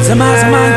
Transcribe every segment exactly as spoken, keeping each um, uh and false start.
Zamani zamani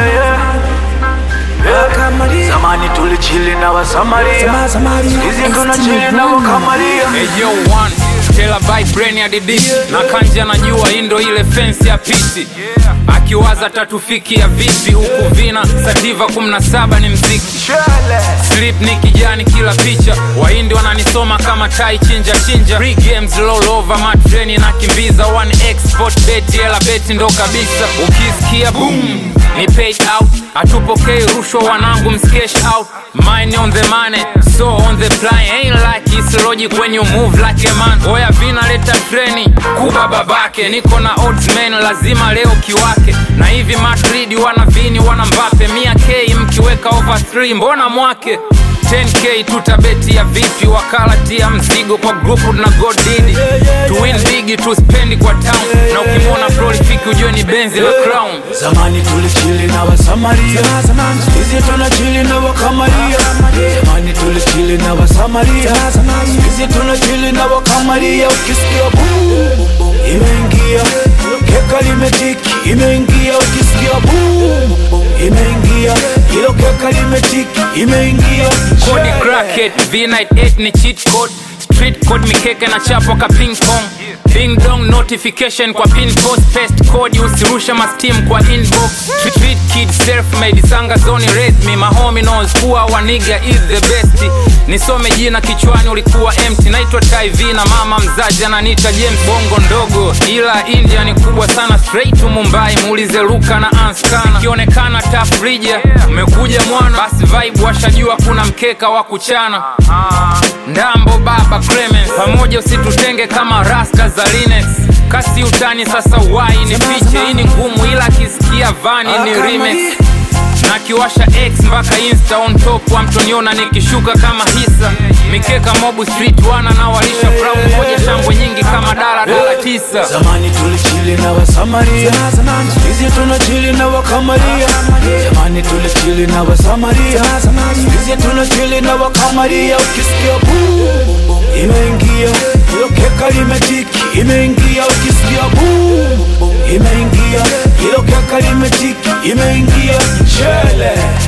Zamani tulichili na Wasamaria, hizi tunachili na Wakamaria. Hey yo one, tell a vibe brain ya didi na kanja najua indo ile fence ya piti. Akiwaza tatufiki ya vipi huku vina sativa kumi na saba ni mziki. Sleep ni kijani kila picha, Wahindi wananisoma kama tai chinja chinja. Free games roll over my train na kimbiza. One export bet yela beti ndo kabisa. Ukisikia boom ni paid out, atupokei rushwa wanangu mskesh out. Mine on the money, so on the fly. Ain't like it's logic when you move like a man. Oya vina leta treni, kuba babake. Niko na odds man, lazima leo kiwake. Na hivi Madrid wana Vini wana Mbappe. Mia K mkiweka over three mbona mwake. ten K tutabeti ya vipi, wakala tia mzigo kwa grupu na God Didi. To win big to spend kwa town, na ukimona prolific ujue ni Benzi la Crown. Zamani tulichili na Wasamaria, hizi tunachili na Wakamaria. Zamani tulichili na Wasamaria, hizi tunachili na Wakamaria. Ukisikia boom imeingia, keka limetiki imeingia. Ukisikia boom imeingia, hilo keka limetiki imeingia. Cody cracket, V ninety-eight ni cheat code. Street code mikeke na chapo ka ping pong. Ding dong notification kwa pin post. Paste code usirusha ma steam kwa inbox. Street kid self made sanga zone raise me. My homie knows kuwa wa nigga is the best. Nisome jina kichwani ulikuwa empty. Naitwa Ty V na mama mzazi ananiita James. Bongo ndogo ila India ni kubwa sana. Straight to Mumbai muulize Luka na Anskana. Kionekana tough rija umekuja mwana, basi vibe washajua kuna mkeka wa kuchana. Ndambo baba Clemens pamoja usitutenge kama rasta za Linex. Kasi utani sasa wai ni piche. Hii ni ngumu ila kisikia vani ni remix. Na kiwasha X mpaka Insta on top wa mtoniona nikishuka kama hisa. Mikeka mobu street wana na walisha brown moja shangwe nyingi kama dala dala tisa. Zamani tulichili na Wasamaria, hizi tunachili na Wakamaria. Zamani tulichili na Wasamaria, hizi tunachili na Wakamaria. Ukisikia boom imeingia, hilo keka limetiki imeingia. Ukisikia boom imeingia, hilo keka limetiki imeingia. Chele